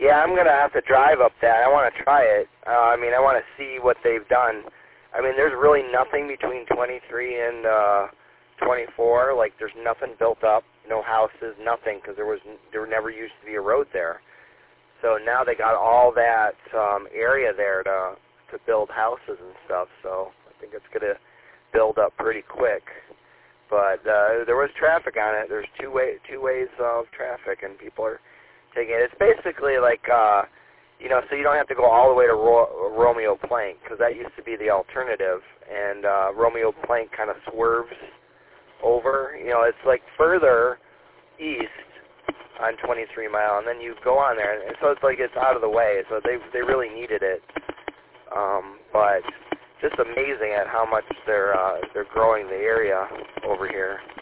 Yeah, I'm going to have to drive up that. I want to try it. I mean, I want to see what they've done. I mean, there's really nothing between 23 and 24. Like, there's nothing built up, no houses, nothing, because there never used to be a road there. So now they got all that area there to build houses and stuff. So I think it's going to build up pretty quick. But there was traffic on it. There's two ways of traffic, and people are taking it. It's basically like, you know, so you don't have to go all the way to Romeo Plank, because that used to be the alternative. And Romeo Plank kind of swerves over. You know, it's like further east on 23 Mile, and then you go on there, and so it's like it's out of the way. So they really needed it. But just amazing at how much they're growing the area over here.